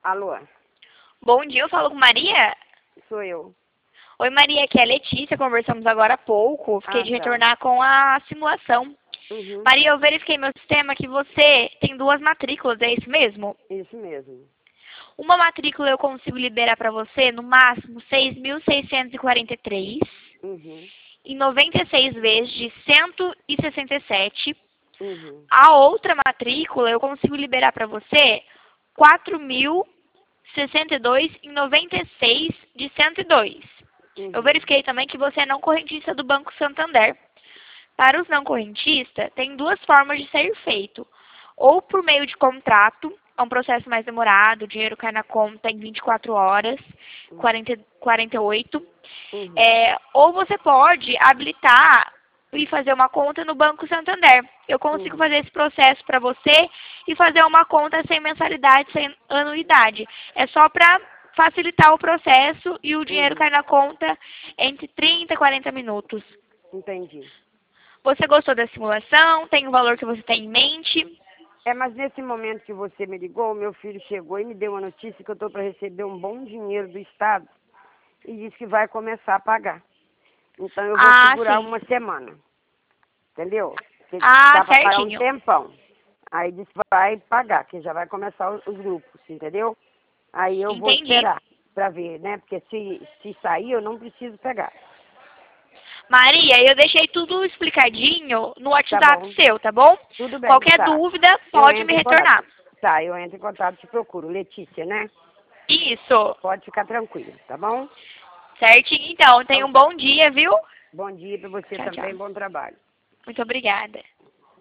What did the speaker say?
Alô, Bom dia, eu falo com Maria? sou eu. Oi, Maria, aqui é a Letícia, conversamos agora há pouco. Fiquei de Tá. retornar com a simulação. Uhum. Maria, eu verifiquei meu sistema que você tem 2 matrículas, é isso mesmo? Isso mesmo. Uma matrícula eu consigo liberar para você no máximo 6.643 Uhum. em 96 vezes de 167. Uhum. A outra matrícula eu consigo liberar para você 4.062 em 96 de 102. Eu Uhum. verifiquei também que você é não correntista do Banco Santander. Para os não correntistas, tem 2 formas de ser feito. Ou por meio de contrato, é um processo mais demorado, o dinheiro cai na conta em 24 horas, 48. Uhum. Ou você pode habilitar e fazer uma conta no Banco Santander. Eu consigo Uhum. fazer esse processo para você e fazer uma conta sem mensalidade, sem anuidade. É só para facilitar o processo e o dinheiro Uhum. cai na conta entre 30 e 40 minutos. Entendi. Você gostou da simulação? Tem o valor que você tem em mente? Mas nesse momento que você me ligou, meu filho chegou e me deu uma notícia que eu estou para receber um bom dinheiro do Estado e disse que vai começar a pagar. Então eu vou Ah, segurar sim. uma semana. Entendeu? Porque Ah, dá para pagar um certinho. tempão. Aí disse que vai pagar, que já vai começar os grupos, entendeu? Aí eu vou Entendi. esperar para ver, né? Porque se sair eu não preciso pegar. Maria, eu deixei tudo explicadinho no Tá WhatsApp bom. seu, tá bom? Tudo bem, Qualquer tá. dúvida, Eu pode me entro em contato. retornar. Tá, eu entro em contato e te procuro. Letícia, né? Isso. Pode ficar tranquila, tá bom? Certinho, então. Tenha Então um tá. bom dia, viu? Bom dia para você Tchau, tchau. também, bom trabalho. Muito obrigada.